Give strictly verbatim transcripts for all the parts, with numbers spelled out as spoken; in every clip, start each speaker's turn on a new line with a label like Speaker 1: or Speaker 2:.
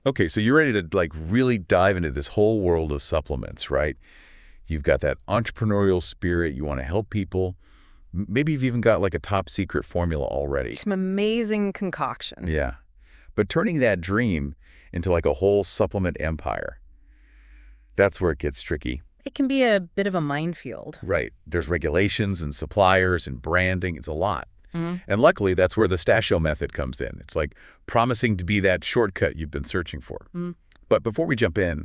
Speaker 1: Okay, so you're ready to like really dive into this whole world of supplements, right? You've got that entrepreneurial spirit. You want to help people. M- Maybe you've even got like a top secret formula already.
Speaker 2: Some amazing concoction.
Speaker 1: Yeah. But turning that dream into like a whole supplement empire, that's where it gets tricky.
Speaker 2: It can be a bit of a minefield.
Speaker 1: Right. There's regulations and suppliers and branding. It's a lot.
Speaker 2: Mhm.
Speaker 1: And luckily, that's where the Stasho method comes in. It's like promising to be that shortcut you've been searching for.
Speaker 2: Mm.
Speaker 1: But before we jump in,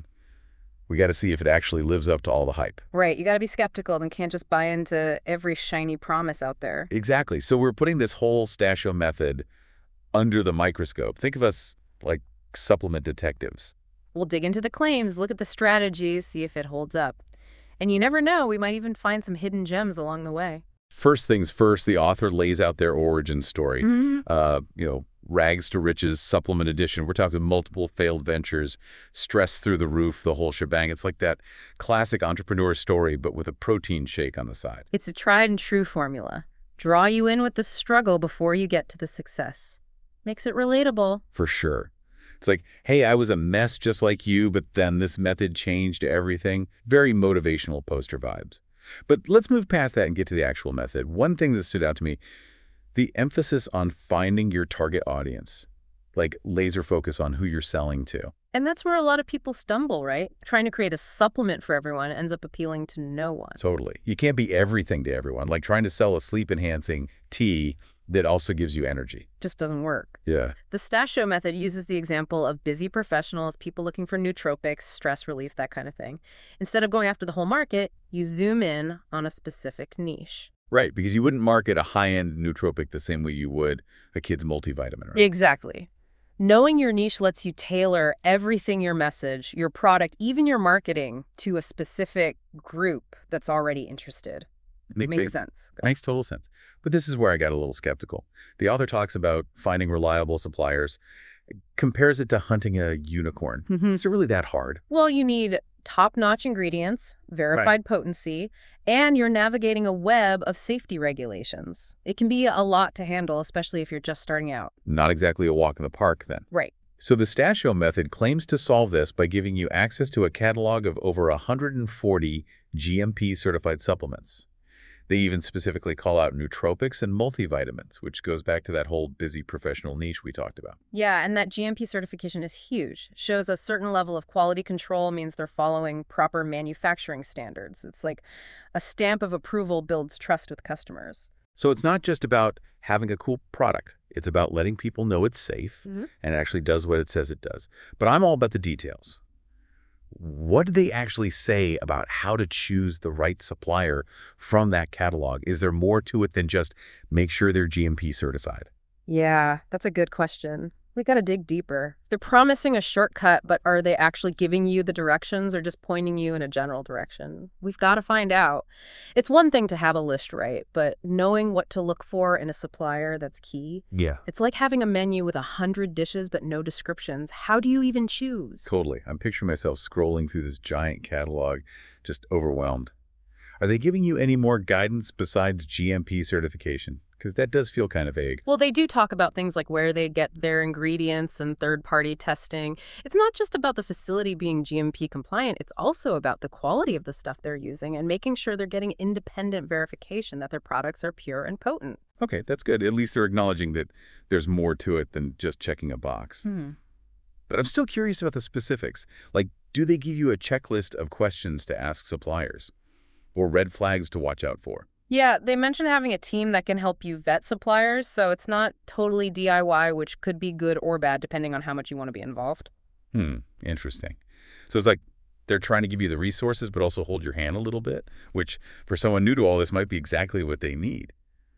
Speaker 1: we got to see if it actually lives up to all the hype.
Speaker 2: Right, you got to be skeptical and can't just buy into every shiny promise out there.
Speaker 1: Exactly. So we're putting this whole Stasho method under the microscope. Think of us like supplement detectives.
Speaker 2: We'll dig into the claims, look at the strategies, see if it holds up. And you never know, we might even find some hidden gems along the way.
Speaker 1: First things first, the author lays out their origin story.
Speaker 2: Mhm.
Speaker 1: Uh, you know, rags to riches supplement edition. We're talking multiple failed ventures, stress through the roof, the whole shebang. It's like that classic entrepreneur story, but with a protein shake on the side.
Speaker 2: It's a tried and true formula. Draw you in with the struggle before you get to the success. Makes it relatable.
Speaker 1: For sure. It's like, hey, I was a mess just like you, but then this method changed everything. Very motivational poster vibes. But let's move past that and get to the actual method. One thing that stood out to me, the emphasis on finding your target audience, like laser focus on who you're selling to.
Speaker 2: And that's where a lot of people stumble, right? Trying to create a supplement for everyone ends up appealing to no one.
Speaker 1: Totally. You can't be everything to everyone, like trying to sell a sleep-enhancing tea that also gives you energy.
Speaker 2: Just doesn't work.
Speaker 1: Yeah.
Speaker 2: The Stasho method uses the example of busy professionals, people looking for nootropics, stress relief, that kind of thing. Instead of going after the whole market, you zoom in on a specific niche.
Speaker 1: Right, because you wouldn't market a high-end nootropic the same way you would a kid's multivitamin, right?
Speaker 2: Exactly. Knowing your niche lets you tailor everything, your message, your product, even your marketing, to a specific group that's already interested.
Speaker 1: Make-
Speaker 2: Makes sense.
Speaker 1: Makes total sense. But this is where I got a little skeptical. The author talks about finding reliable suppliers, compares it to hunting a unicorn.
Speaker 2: Mhm.
Speaker 1: Is it really that hard?
Speaker 2: Well, you need top-notch ingredients, verified potency, and you're navigating a web of safety regulations. It can be a lot to handle, especially if you're just starting out.
Speaker 1: Not exactly a walk in the park, then.
Speaker 2: Right.
Speaker 1: So the Stasho method claims to solve this by giving you access to a catalog of over one hundred forty G M P-certified supplements. They even specifically call out nootropics and multivitamins, which goes back to that whole busy professional niche we talked about.
Speaker 2: Yeah, and that G M P certification is huge. Shows a certain level of quality control, means they're following proper manufacturing standards. It's like a stamp of approval builds trust with customers.
Speaker 1: So it's not just about having a cool product. It's about letting people know it's safe
Speaker 2: Mhm.
Speaker 1: and it actually does what it says it does. But I'm all about the details. What do they actually say about how to choose the right supplier from that catalog? Is there more to it than just make sure they're G M P certified?
Speaker 2: Yeah, that's a good question. We got to dig deeper. They're promising a shortcut, but are they actually giving you the directions or just pointing you in a general direction? We've got to find out. It's one thing to have a list right, but knowing what to look for in a supplier, that's key.
Speaker 1: Yeah.
Speaker 2: It's like having a menu with a hundred dishes but no descriptions. How do you even choose?
Speaker 1: Totally. I'm picturing myself scrolling through this giant catalog, just overwhelmed. Are they giving you any more guidance besides G M P certification? Because that does feel kind of vague.
Speaker 2: Well, they do talk about things like where they get their ingredients and third-party testing. It's not just about the facility being G M P compliant. It's also about the quality of the stuff they're using and making sure they're getting independent verification that their products are pure and potent.
Speaker 1: Okay, that's good. At least they're acknowledging that there's more to it than just checking a box.
Speaker 2: Hmm.
Speaker 1: But I'm still curious about the specifics. Like, do they give you a checklist of questions to ask suppliers? Or red flags to watch out for?
Speaker 2: Yeah, they mentioned having a team that can help you vet suppliers, so it's not totally D I Y, which could be good or bad depending on how much you want to be involved.
Speaker 1: Hmm, interesting. So it's like they're trying to give you the resources but also hold your hand a little bit, which for someone new to all this might be exactly what they need.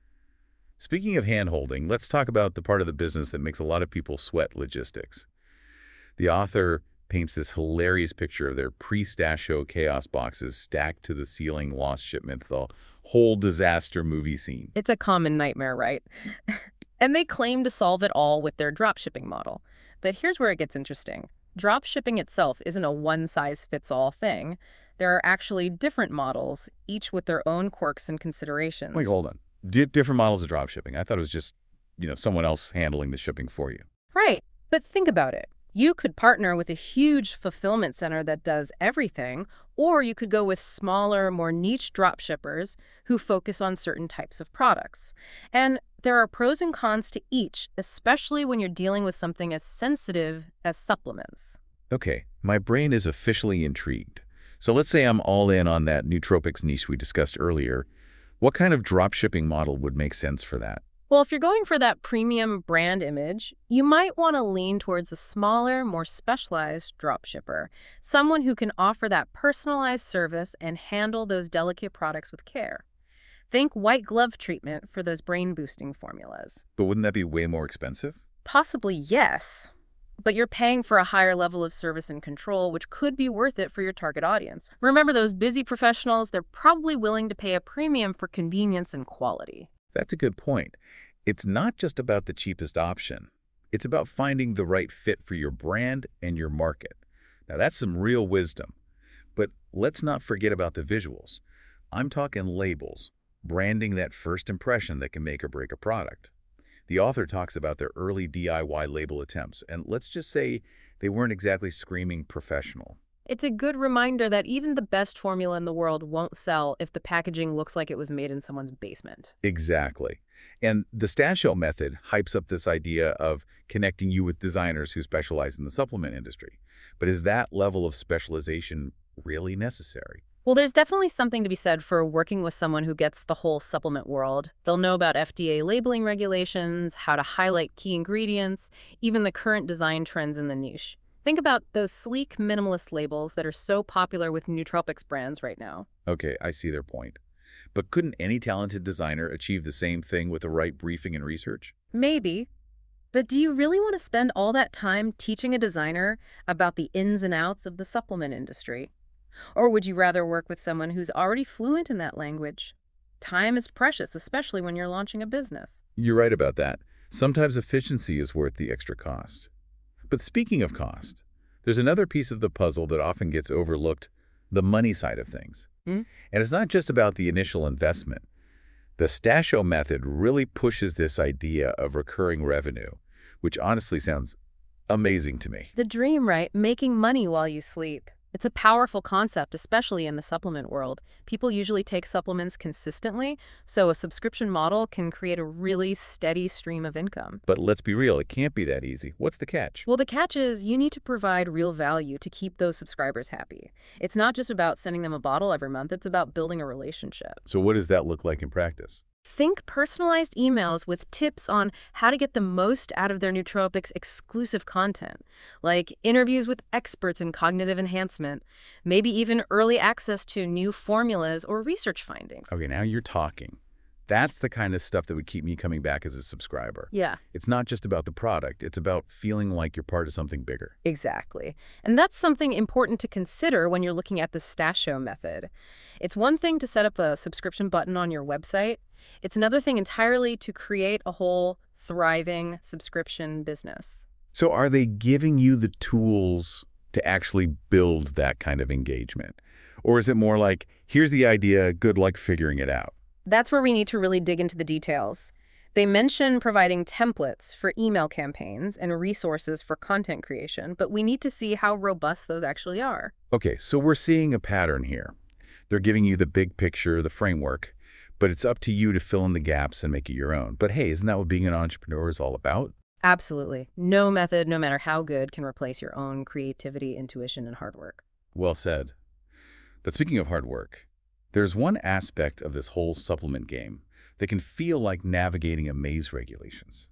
Speaker 1: Speaking of hand-holding, let's talk about the part of the business that makes a lot of people sweat logistics. The author paints this hilarious picture of their pre-Stasho chaos boxes stacked to the ceiling, lost shipments, the whole disaster movie scene.
Speaker 2: It's a common nightmare, right? And they claim to solve it all with their dropshipping model. But here's where it gets interesting. Dropshipping itself isn't a one-size-fits-all thing. There are actually different models, each with their own quirks and considerations.
Speaker 1: Wait, hold on. Di different models of dropshipping. I thought it was just, you know, someone else handling the shipping for you.
Speaker 2: Right. But think about it. You could partner with a huge fulfillment center that does everything, or you could go with smaller, more niche drop shippers who focus on certain types of products. And there are pros and cons to each, especially when you're dealing with something as sensitive as supplements.
Speaker 1: Okay, my brain is officially intrigued. So let's say I'm all in on that nootropics niche we discussed earlier. What kind of drop shipping model would make sense for that?
Speaker 2: Well, if you're going for that premium brand image, you might want to lean towards a smaller, more specialized dropshipper, someone who can offer that personalized service and handle those delicate products with care. Think white glove treatment for those brain-boosting formulas.
Speaker 1: But wouldn't that be way more expensive?
Speaker 2: Possibly yes, but you're paying for a higher level of service and control, which could be worth it for your target audience. Remember, those busy professionals, they're probably willing to pay a premium for convenience and quality.
Speaker 1: That's a good point. It's not just about the cheapest option. It's about finding the right fit for your brand and your market. Now, that's some real wisdom. But let's not forget about the visuals. I'm talking labels, branding that first impression that can make or break a product. The author talks about their early D I Y label attempts, and let's just say they weren't exactly screaming professional.
Speaker 2: It's a good reminder that even the best formula in the world won't sell if the packaging looks like it was made in someone's basement.
Speaker 1: Exactly. And the Stasho method hypes up this idea of connecting you with designers who specialize in the supplement industry. But is that level of specialization really necessary?
Speaker 2: Well, there's definitely something to be said for working with someone who gets the whole supplement world. They'll know about F D A labeling regulations, how to highlight key ingredients, even the current design trends in the niche. Think about those sleek minimalist labels that are so popular with nootropics brands right now.
Speaker 1: Okay, I see their point. But couldn't any talented designer achieve the same thing with the right briefing and research?
Speaker 2: Maybe. But do you really want to spend all that time teaching a designer about the ins and outs of the supplement industry? Or would you rather work with someone who's already fluent in that language? Time is precious, especially when you're launching a business.
Speaker 1: You're right about that. Sometimes efficiency is worth the extra cost. But speaking of cost, there's another piece of the puzzle that often gets overlooked, the money side of things.
Speaker 2: Hmm?
Speaker 1: And it's not just about the initial investment. The Stasho method really pushes this idea of recurring revenue, which honestly sounds amazing to me.
Speaker 2: The dream, right? Making money while you sleep. It's a powerful concept, especially in the supplement world. People usually take supplements consistently, so a subscription model can create a really steady stream of income.
Speaker 1: But let's be real, it can't be that easy. What's the catch?
Speaker 2: Well, the catch is you need to provide real value to keep those subscribers happy. It's not just about sending them a bottle every month, it's about building a relationship.
Speaker 1: So what does that look like in practice?
Speaker 2: Think personalized emails with tips on how to get the most out of their nootropics exclusive content, like interviews with experts in cognitive enhancement, maybe even early access to new formulas or research findings.
Speaker 1: Okay, now you're talking. That's the kind of stuff that would keep me coming back as a subscriber.
Speaker 2: Yeah,
Speaker 1: It's not just about the product. It's about feeling like you're part of something bigger.
Speaker 2: exactly. And that's something important to consider when you're looking at the Stasho method. It's one thing to set up a subscription button on your website. It's another thing entirely to create a whole thriving subscription business.
Speaker 1: So are they giving you the tools to actually build that kind of engagement? Or is it more like, here's the idea, good luck figuring it out?
Speaker 2: That's where we need to really dig into the details. They mention providing templates for email campaigns and resources for content creation, but we need to see how robust those actually are.
Speaker 1: Okay, so we're seeing a pattern here. They're giving you the big picture, the framework, but it's up to you to fill in the gaps and make it your own. But hey, isn't that what being an entrepreneur is all about?
Speaker 2: Absolutely. No method, no matter how good, can replace your own creativity, intuition, and hard work.
Speaker 1: Well said. But speaking of hard work, there's one aspect of this whole supplement game that can feel like navigating a maze regulations.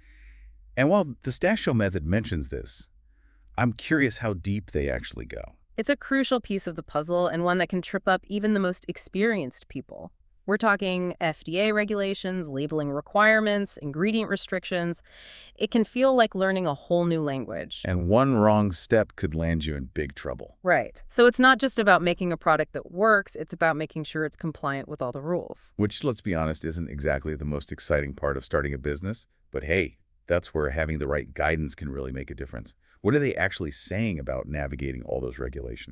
Speaker 1: And while the Stasho method mentions this, I'm curious how deep they actually go.
Speaker 2: It's a crucial piece of the puzzle and one that can trip up even the most experienced people. We're talking F D A regulations, labeling requirements, ingredient restrictions. It can feel like learning a whole new language.
Speaker 1: And one wrong step could land you in big trouble.
Speaker 2: Right. So it's not just about making a product that works, it's about making sure it's compliant with all the rules.
Speaker 1: Which, let's be honest, isn't exactly the most exciting part of starting a business. But hey, that's where having the right guidance can really make a difference. What are they actually saying about navigating all those regulations?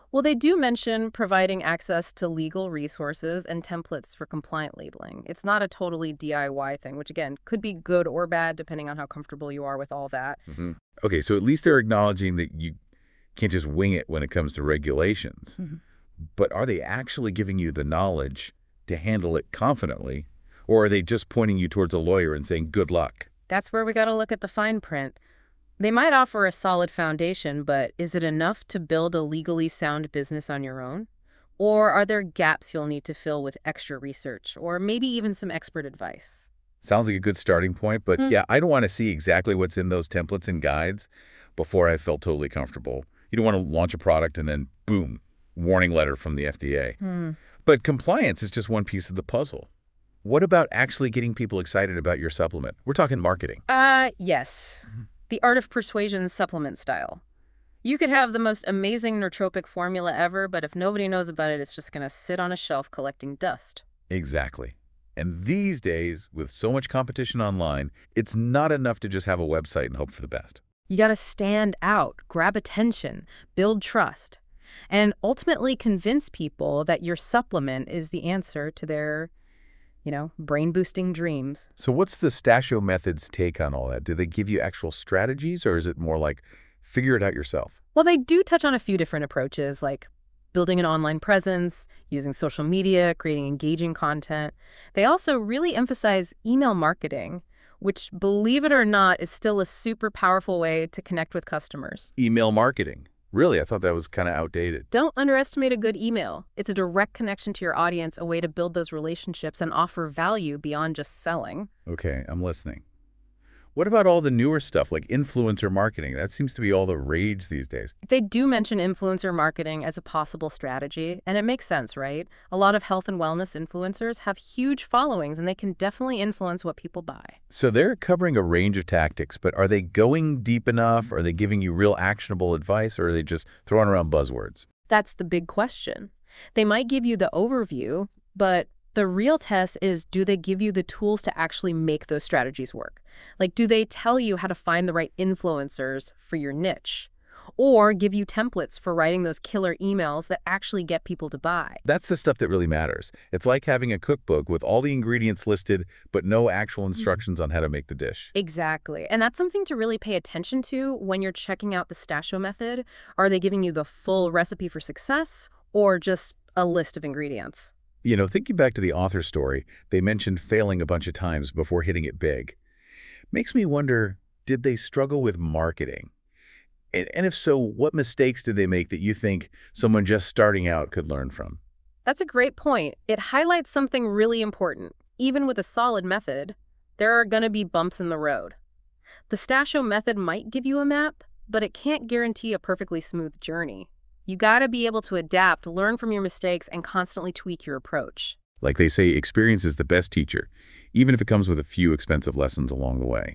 Speaker 2: Well, they do mention providing access to legal resources and templates for compliant labeling. It's not a totally D I Y thing, which again could be good or bad depending on how comfortable you are with all that.
Speaker 1: Hmm. Okay, so at least they're acknowledging that you can't just wing it when it comes to regulations.
Speaker 2: Mhm.
Speaker 1: But are they actually giving you the knowledge to handle it confidently? Or are they just pointing you towards a lawyer and saying, good luck?
Speaker 2: That's where we got to look at the fine print. They might offer a solid foundation, but is it enough to build a legally sound business on your own? Or are there gaps you'll need to fill with extra research, or maybe even some expert advice?
Speaker 1: Sounds like a good starting point, but
Speaker 2: Hmm.
Speaker 1: yeah, I don't want to see exactly what's in those templates and guides before I felt totally comfortable. You don't want to launch a product and then, boom, warning letter from the F D A.
Speaker 2: Hmm.
Speaker 1: But compliance is just one piece of the puzzle. What about actually getting people excited about your supplement? We're talking marketing.
Speaker 2: Uh, yes. The art of persuasion supplement style. You could have the most amazing nootropic formula ever, but if nobody knows about it, it's just going to sit on a shelf collecting dust.
Speaker 1: Exactly. And these days, with so much competition online, it's not enough to just have a website and hope for the best.
Speaker 2: You got to stand out, grab attention, build trust, and ultimately convince people that your supplement is the answer to their, you know, brain-boosting dreams.
Speaker 1: So what's the Stasio Method's take on all that? Do they give you actual strategies, or is it more like figure it out yourself?
Speaker 2: Well, they do touch on a few different approaches, like building an online presence, using social media, creating engaging content. They also really emphasize email marketing, which, believe it or not, is still a super powerful way to connect with customers.
Speaker 1: Email marketing. Really? I thought that was kind of outdated.
Speaker 2: Don't underestimate a good email. It's a direct connection to your audience, a way to build those relationships and offer value beyond just selling.
Speaker 1: Okay, I'm listening. What about all the newer stuff like influencer marketing? That seems to be all the rage these days.
Speaker 2: They do mention influencer marketing as a possible strategy, and it makes sense, right? A lot of health and wellness influencers have huge followings, and they can definitely influence what people buy.
Speaker 1: So they're covering a range of tactics, but are they going deep enough? Are they giving you real actionable advice, or are they just throwing around buzzwords?
Speaker 2: That's the big question. They might give you the overview, but the real test is, do they give you the tools to actually make those strategies work? Like, do they tell you how to find the right influencers for your niche? Or give you templates for writing those killer emails that actually get people to buy?
Speaker 1: That's the stuff that really matters. It's like having a cookbook with all the ingredients listed, but no actual instructions on how to make the dish.
Speaker 2: Exactly. And that's something to really pay attention to when you're checking out the Stasio method. Are they giving you the full recipe for success or just a list of ingredients?
Speaker 1: You know, thinking back to the author story, they mentioned failing a bunch of times before hitting it big. Makes me wonder, did they struggle with marketing? And, and if so, what mistakes did they make that you think someone just starting out could learn from?
Speaker 2: That's a great point. It highlights something really important. Even with a solid method, there are going to be bumps in the road. The Stasio method might give you a map, but it can't guarantee a perfectly smooth journey. You got to be able to adapt, learn from your mistakes, and constantly tweak your approach.
Speaker 1: Like they say, experience is the best teacher, even if it comes with a few expensive lessons along the way.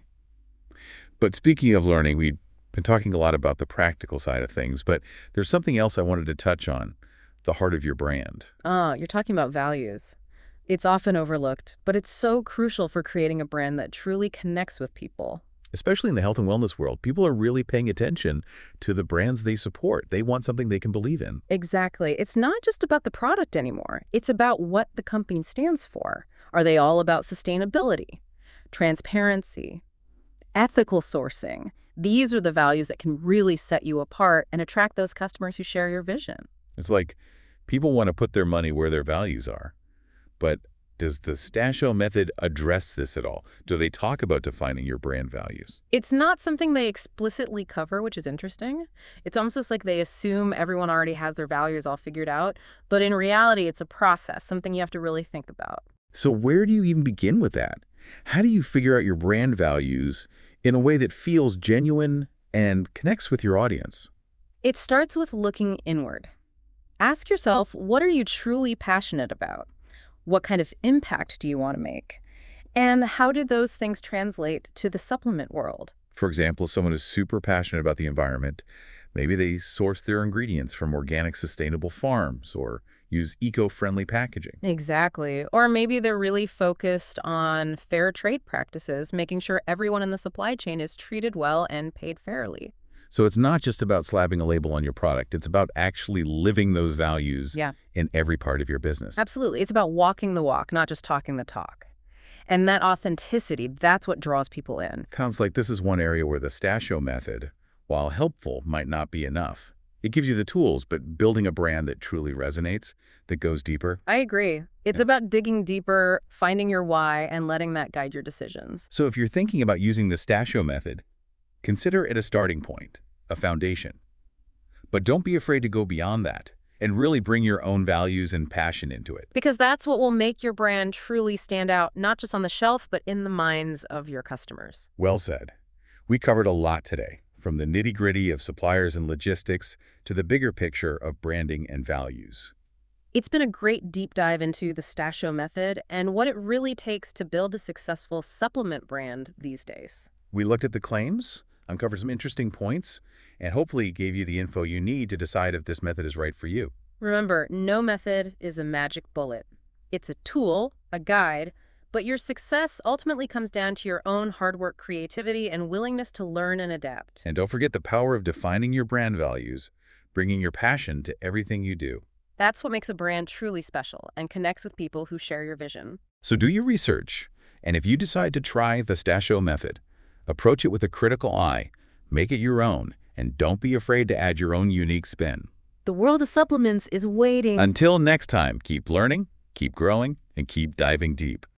Speaker 1: But speaking of learning, we've been talking a lot about the practical side of things, but there's something else I wanted to touch on, the heart of your brand.
Speaker 2: Ah, you're talking about values. It's often overlooked, but it's so crucial for creating a brand that truly connects with people.
Speaker 1: Especially in the health and wellness world, people are really paying attention to the brands they support. They want something they can believe in.
Speaker 2: Exactly. It's not just about the product anymore. It's about what the company stands for. Are they all about sustainability, transparency, ethical sourcing? These are the values that can really set you apart and attract those customers who share your vision.
Speaker 1: It's like people want to put their money where their values are. But does the Stasio method address this at all? Do they talk about defining your brand values?
Speaker 2: It's not something they explicitly cover, which is interesting. It's almost like they assume everyone already has their values all figured out. But in reality, it's a process, something you have to really think about.
Speaker 1: So where do you even begin with that? How do you figure out your brand values in a way that feels genuine and connects with your audience?
Speaker 2: It starts with looking inward. Ask yourself, what are you truly passionate about? What kind of impact do you want to make? And how do those things translate to the supplement world?
Speaker 1: For example, if someone is super passionate about the environment, maybe they source their ingredients from organic, sustainable farms or use eco-friendly packaging.
Speaker 2: Exactly. Or maybe they're really focused on fair trade practices, making sure everyone in the supply chain is treated well and paid fairly.
Speaker 1: So it's not just about slapping a label on your product. It's about actually living those values
Speaker 2: Yeah,
Speaker 1: in every part of your business.
Speaker 2: absolutely. It's about walking the walk, not just talking the talk. And that authenticity, that's what draws people in.
Speaker 1: Sounds like this is one area where the Stasio method, while helpful, might not be enough. It gives you the tools, but building a brand that truly resonates, that goes deeper.
Speaker 2: I agree. It's
Speaker 1: Yeah.
Speaker 2: about digging deeper, finding your why, and letting that guide your decisions.
Speaker 1: So if you're thinking about using the Stasio method, consider it a starting point, a foundation. But don't be afraid to go beyond that and really bring your own values and passion into it.
Speaker 2: Because that's what will make your brand truly stand out, not just on the shelf, but in the minds of your customers.
Speaker 1: Well said. We covered a lot today, from the nitty-gritty of suppliers and logistics to the bigger picture of branding and values.
Speaker 2: It's been a great deep dive into the Stasio method and what it really takes to build a successful supplement brand these days.
Speaker 1: We looked at the claims, uncovered some interesting points, and hopefully gave you the info you need to decide if this method is right for you.
Speaker 2: Remember, no method is a magic bullet. It's a tool, a guide, but your success ultimately comes down to your own hard work, creativity, and willingness to learn and adapt.
Speaker 1: And don't forget the power of defining your brand values, bringing your passion to everything you do.
Speaker 2: That's what makes a brand truly special and connects with people who share your vision.
Speaker 1: So do your research, and if you decide to try the Stasio method, approach it with a critical eye, make it your own, and don't be afraid to add your own unique spin.
Speaker 2: The world of supplements is waiting.
Speaker 1: Until next time, keep learning, keep growing, and keep diving deep.